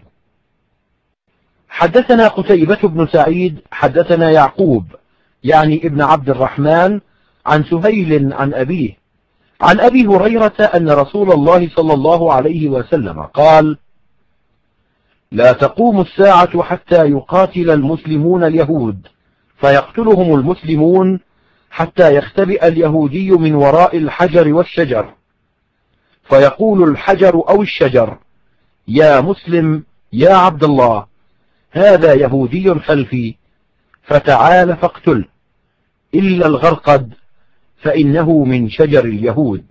حدثنا قتيبة بن سعيد حدثنا يعقوب يعني ابن عبد الرحمن عن سهيل عن أبيه عن أبي هريرة أن رسول الله صلى الله عليه وسلم قال: لا تقوم الساعة حتى يقاتل المسلمون اليهود فيقتلهم المسلمون حتى يختبئ اليهودي من وراء الحجر والشجر فيقول الحجر أو الشجر: يا مسلم، يا عبد الله، هذا يهودي خلفي، فتعال فاقتله، إلا الغرقد فإنه من شجر اليهود.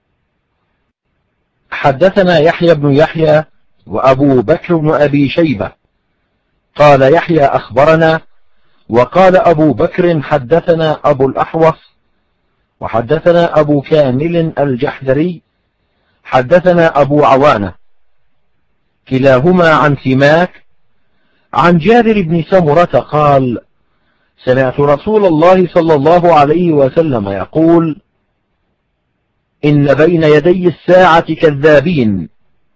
حدثنا يحيى بن يحيى وأبو بكر بن أبي شيبة قال يحيى أخبرنا، وقال أبو بكر حدثنا أبو الأحوص وحدثنا أبو كامل الجحدري حدثنا أبو عوانة كلاهما عن سماك عن جابر بن سمرة قال: سمعت رسول الله صلى الله عليه وسلم يقول: إن بين يدي الساعة كذابين.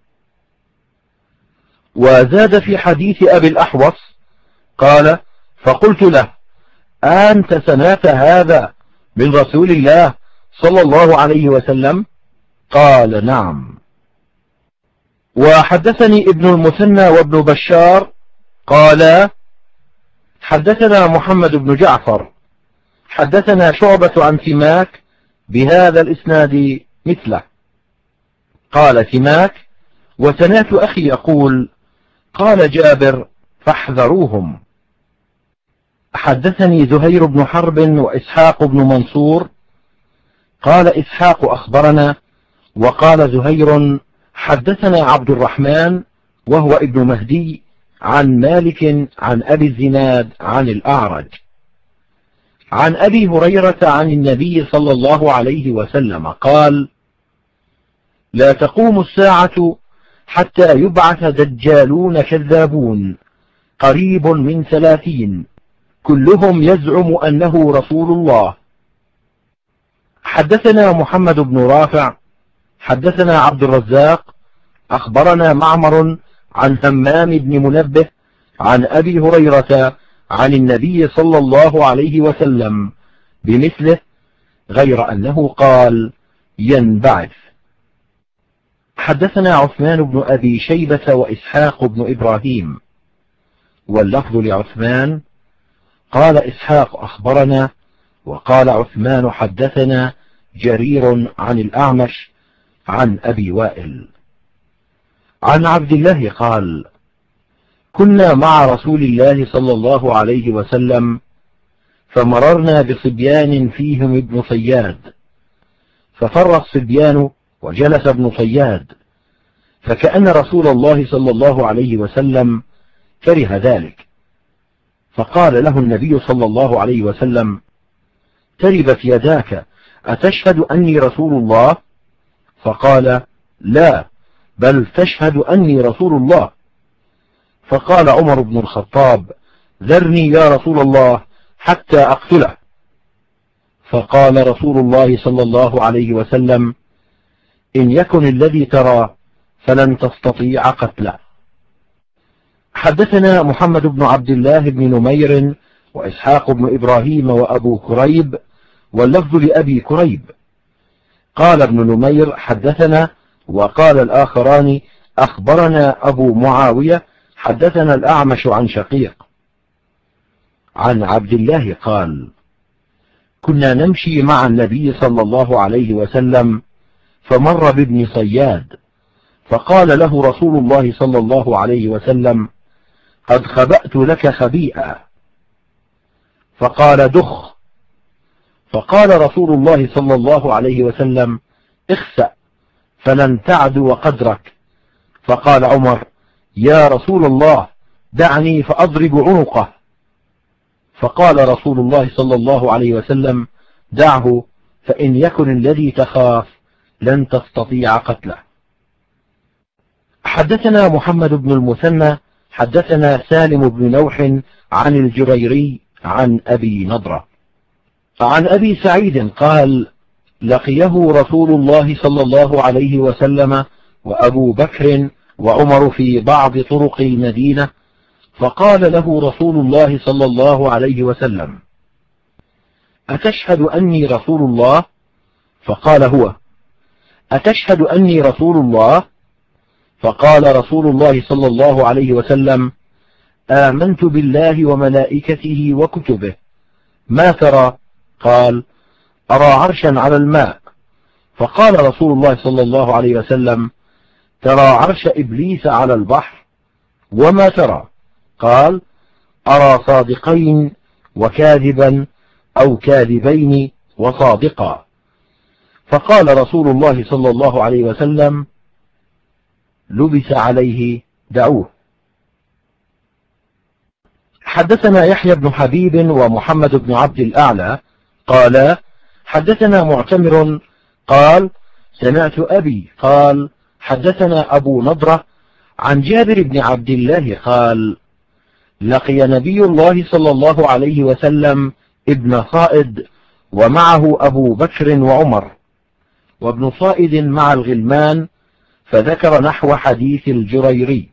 وزاد في حديث أبي الأحوص قال: فقلت له: أنت سمعت هذا من رسول الله صلى الله عليه وسلم؟ قال: نعم. وحدثني ابن المثنى وابن بشار قال: حدثنا محمد بن جعفر حدثنا شعبة عن سماك بهذا الإسناد مثله. قال سماك: وسمعت أخي يقول: قال جابر: فاحذروهم. حدثني زهير بن حرب وإسحاق بن منصور قال إسحاق أخبرنا، وقال زهير: حدثنا عبد الرحمن وهو ابن مهدي عن مالك عن أبي الزناد عن الأعرج عن أبي هريرة عن النبي صلى الله عليه وسلم قال: لا تقوم الساعة حتى يبعث دجالون كذابون قريب من ثلاثين كلهم يزعم أنه رسول الله. حدثنا محمد بن رافع حدثنا عبد الرزاق أخبرنا معمر عن همام بن منبه عن أبي هريرة عن النبي صلى الله عليه وسلم بمثله، غير أنه قال: ينبعث. حدثنا عثمان بن أبي شيبة وإسحاق بن إبراهيم، واللفظ لعثمان قال إسحاق أخبرنا، وقال عثمان حدثنا جرير عن الأعمش عن أبي وائل عن عبد الله قال: كنا مع رسول الله صلى الله عليه وسلم فمررنا بصبيان فيهم ابن صياد، ففر الصبيان وجلس ابن صياد، فكأن رسول الله صلى الله عليه وسلم كره ذلك، فقال له النبي صلى الله عليه وسلم: تربت يداك، أتشهد أني رسول الله؟ فقال: لا، بل تشهد أني رسول الله. فقال عمر بن الخطاب: ذرني يا رسول الله حتى أقتله. فقال رسول الله صلى الله عليه وسلم: إن يكن الذي ترى فلن تستطيع قتله. حدثنا محمد بن عبد الله بن نمير وإسحاق بن إبراهيم وأبو كريب، واللفظ لأبي كريب. قال ابن نمير: حدثنا، وقال الآخران: أخبرنا أبو معاوية حدثنا الأعمش عن شقيق عن عبد الله قال: كنا نمشي مع النبي صلى الله عليه وسلم فمر بابن صياد، فقال له رسول الله صلى الله عليه وسلم: قد خبأت لك خبيئة. فقال: دخ. فقال رسول الله صلى الله عليه وسلم: اخسأ فلن تعدو قدرك. فقال عمر: يا رسول الله دعني فأضرب عنقه. فقال رسول الله صلى الله عليه وسلم: دعه، فإن يكن الذي تخاف لن تستطيع قتله. حدثنا محمد بن المثنى حدثنا سالم بن نوح عن الجريري عن أبي نضرة عن أبي سعيد قال: لقيه رسول الله صلى الله عليه وسلم وأبو بكر وعمر في بعض طرق المدينة، فقال له رسول الله صلى الله عليه وسلم: أتشهد أني رسول الله؟ فقال هو: أتشهد أني رسول الله؟ فقال رسول الله صلى الله عليه وسلم: آمنت بالله وملائكته وكتبه. ما ترى؟ قال: أرى عرشا على الماء. فقال رسول الله صلى الله عليه وسلم: ترى عرش إبليس على البحر. وما ترى؟ قال: أرى صادقين وكاذبا أو كاذبين وصادقا. فقال رسول الله صلى الله عليه وسلم: لبس عليه، دعوه. حدثنا يحيى بن حبيب ومحمد بن عبد الأعلى قال: حدثنا معتمر قال: سمعت أبي قال: حدثنا أبو نضرة عن جابر بن عبد الله قال: لقي نبي الله صلى الله عليه وسلم ابن صائد ومعه أبو بكر وعمر، وابن صائد مع الغلمان، فذكر نحو حديث الجريري.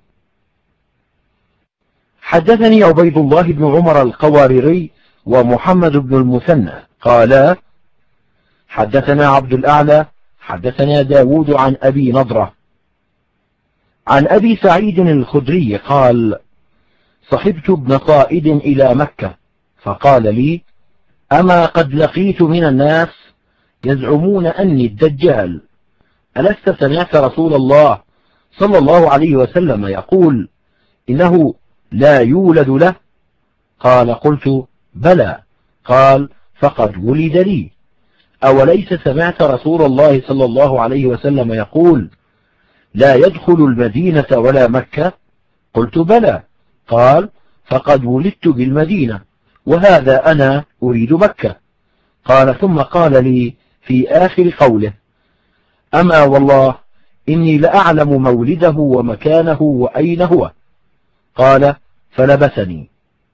حدثني عبيد الله بن عمر القواريري ومحمد بن المثنى قالا: حدثنا عبد الأعلى حدثنا داود عن أبي نضرة عن أبي سعيد الخدري قال: صحبت ابن صائد إلى مكة، فقال لي: أما قد لقيت من الناس يزعمون أني الدجال، ألست سمعت رسول الله صلى الله عليه وسلم يقول إنه لا يولد له؟ قال: قلت: بلى. قال: فقد ولد لي. أوليس سمعت رسول الله صلى الله عليه وسلم يقول: لا يدخل المدينة ولا مكة؟ قلت: بلى. قال: فقد ولدت بالمدينة، وهذا أنا أريد مكة. قال: ثم قال لي في آخر قوله: أما والله إني لأعلم مولده ومكانه وأين هو. قال: فلبسني.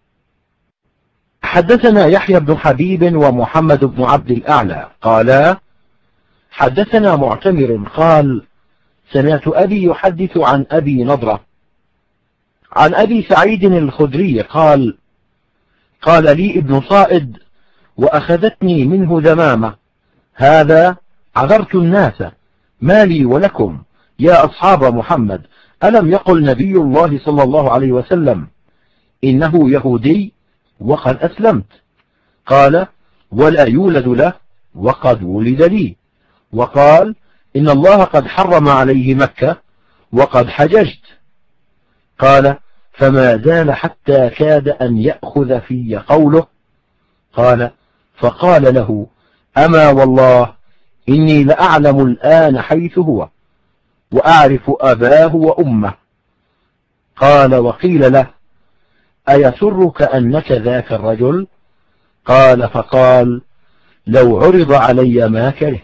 حدثنا يحيى بن حبيب ومحمد بن عبد الأعلى قالا: حدثنا معتمر قال: سمعت أبي يحدث عن أبي نضرة عن أبي سعيد الخدري قال: قال لي ابن صائد وأخذتني منه ذمامة: هذا عذرت الناس، ما لي ولكم يا أصحاب محمد؟ ألم يقل نبي الله صلى الله عليه وسلم إنه يهودي وقد أسلمت؟ قال: ولا يولد له وقد ولد لي. وقال: إن الله قد حرم عليه مكة وقد حججت. قال: فما زال حتى كاد أن يأخذ في قوله. قال: فقال له: أما والله إني لأعلم الآن حيث هو، وأعرف أباه وأمه. قال: وقيل له: أيسرك أنك ذاك الرجل؟ قال: فقال: لو عرض علي ما كرهت.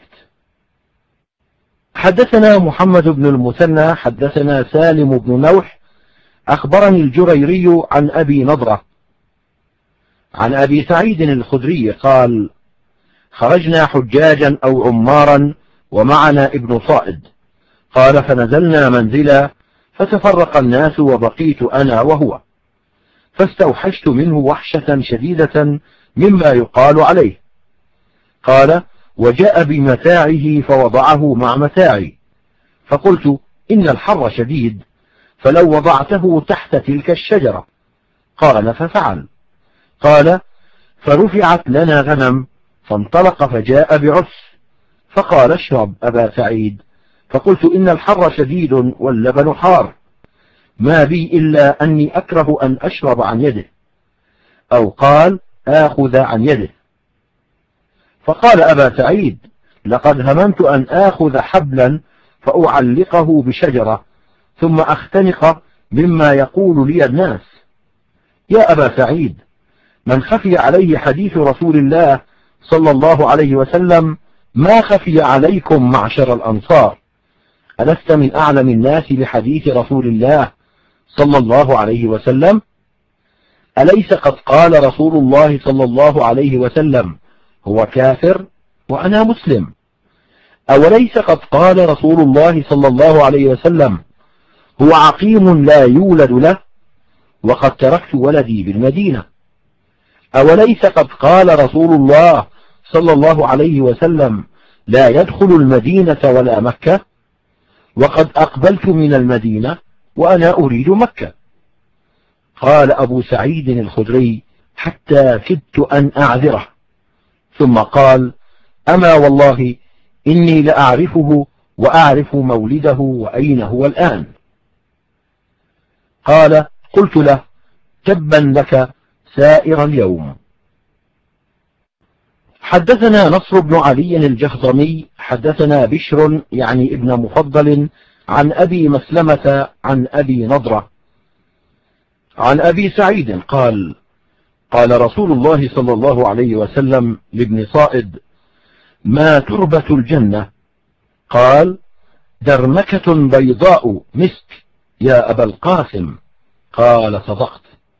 حدثنا محمد بن المثنى حدثنا سالم بن نوح أخبرني الجريري عن أبي نضرة عن أبي سعيد الخدري قال: خرجنا حجاجا أو عمارا ومعنا ابن صائد. قال: فنزلنا منزلا، فتفرق الناس وبقيت أنا وهو، فاستوحشت منه وحشة شديدة مما يقال عليه. قال: وجاء بمتاعه فوضعه مع متاعي، فقلت: إن الحر شديد، فلو وضعته تحت تلك الشجرة. قال: ففعل. قال: فرفعت لنا غنم، فانطلق فجاء بعس، فقال: اشرب أبا سعيد. فقلت: إن الحر شديد واللبن حار، ما بي إلا أني أكره أن أشرب عن يده، أو قال: آخذ عن يده. فقال أبا سعيد: لقد هممت أن آخذ حبلا فأعلقه بشجرة ثم أختنق مما يقول لي الناس. يا أبا سعيد، من خفي عليه حديث رسول الله صلى الله عليه وسلم ما خفي عليكم معشر الأنصار. ألست من أعلم الناس بحديث رسول الله صلى الله عليه وسلم؟ أليس قد قال رسول الله صلى الله عليه وسلم: هو كافر وأنا مسلم؟ أوليس قد قال رسول الله صلى الله عليه وسلم: هو عقيم لا يولد له وقد تركت ولدي بالمدينة؟ أوليس قد قال رسول الله صلى الله عليه وسلم: لا يدخل المدينة ولا مكة وقد أقبلت من المدينة وأنا أريد مكة؟ قال أبو سعيد الخدري: حتى كدت أن أعذره، ثم قال: أما والله إني لأعرفه وأعرف مولده وأين هو الآن. قال: قلت له: تبا لك سائر اليوم. حدثنا نصر بن علي الجهضمي حدثنا بشر يعني ابن مفضل عن أبي مسلمة عن أبي نضرة عن أبي سعيد قال: قال رسول الله صلى الله عليه وسلم لابن صائد: ما تربة الجنة؟ قال: درمكة بيضاء مسك يا أبا القاسم. قال: صدقت.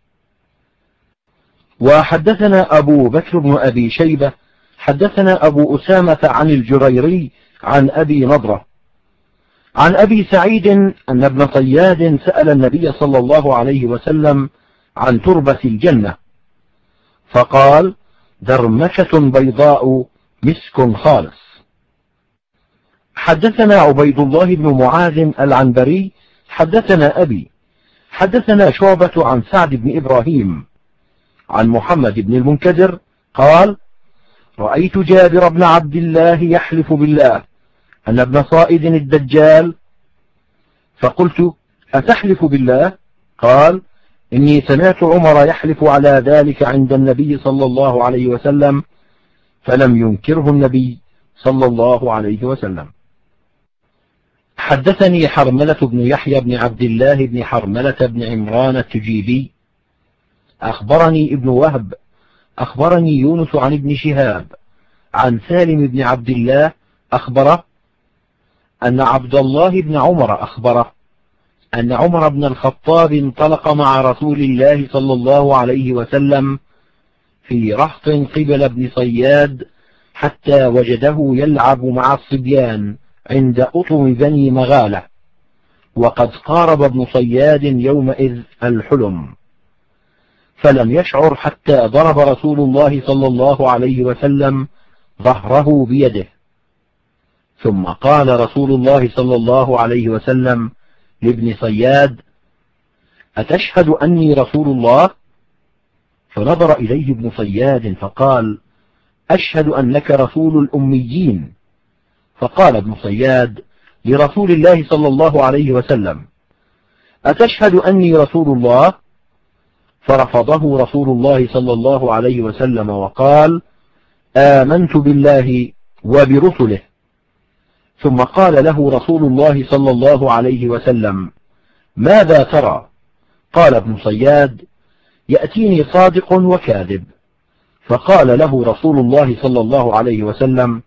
وحدثنا أبو بكر بن أبي شيبة حدثنا أبو أسامة عن الجريري عن أبي نضرة عن أبي سعيد أن ابن صياد سأل النبي صلى الله عليه وسلم عن تربة الجنة، فقال: درمكة بيضاء مسك خالص. حدثنا عبيد الله بن معاذ العنبري حدثنا أبي حدثنا شعبة عن سعد بن إبراهيم عن محمد بن المنكدر قال: رأيت جابر بن عبد الله يحلف بالله أن ابن صائد الدجال، فقلت: أتحلف بالله؟ قال: إني سمعت عمر يحلف على ذلك عند النبي صلى الله عليه وسلم فلم ينكره النبي صلى الله عليه وسلم. حدثني حرملة بن يحيى بن عبد الله بن حرملة بن عمران التجيبي أخبرني ابن وهب أخبرني يونس عن ابن شهاب عن سالم بن عبد الله أخبره أن عبد الله بن عمر أخبره أن عمر بن الخطاب انطلق مع رسول الله صلى الله عليه وسلم في رهط قبل ابن صياد حتى وجده يلعب مع الصبيان عند أطم بني مغالة، وقد قارب ابن صياد يومئذ الحلم، فلم يشعر حتى ضرب رسول الله صلى الله عليه وسلم ظهره بيده، ثم قال رسول الله صلى الله عليه وسلم لابن صياد: أتشهد أني رسول الله؟ فنظر إليه ابن صياد فقال: أشهد أنك رسول الأميين. فقال ابن صياد لرسول الله صلى الله عليه وسلم: أتشهد أني رسول الله؟ فرفضه رسول الله صلى الله عليه وسلم وقال: آمنت بالله وبرسله. ثم قال له رسول الله صلى الله عليه وسلم: ماذا ترى؟ قال ابن صياد: يأتيني صادق وكاذب. فقال له رسول الله صلى الله عليه وسلم: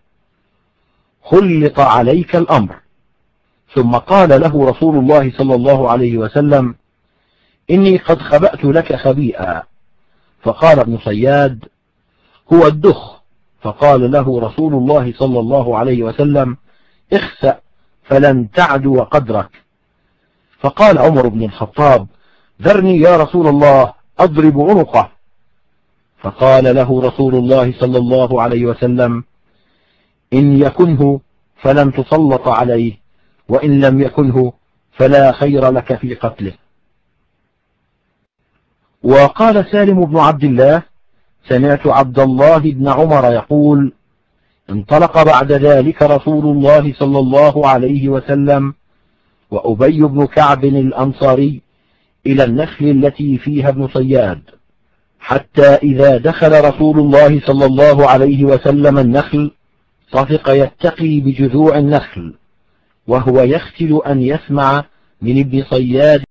خلط عليك الأمر. ثم قال له رسول الله صلى الله عليه وسلم: إني قد خبأت لك خبيئا. فقال ابن صياد: هو الدخ. فقال له رسول الله صلى الله عليه وسلم: اخسأ فلن تعدو قدرك. فقال عمر بن الخطاب: ذرني يا رسول الله أضرب عنقه. فقال له رسول الله صلى الله عليه وسلم: إن يكنه فلن تسلط عليه، وإن لم يكنه فلا خير لك في قتله. وقال سالم بن عبد الله: سمعت عبد الله بن عمر يقول: انطلق بعد ذلك رسول الله صلى الله عليه وسلم وأبي بن كعب الأنصاري إلى النخل التي فيها ابن صياد، حتى إذا دخل رسول الله صلى الله عليه وسلم النخل صفق يتقي بجذوع النخل، وهو يختل أن يسمع من ابن صياد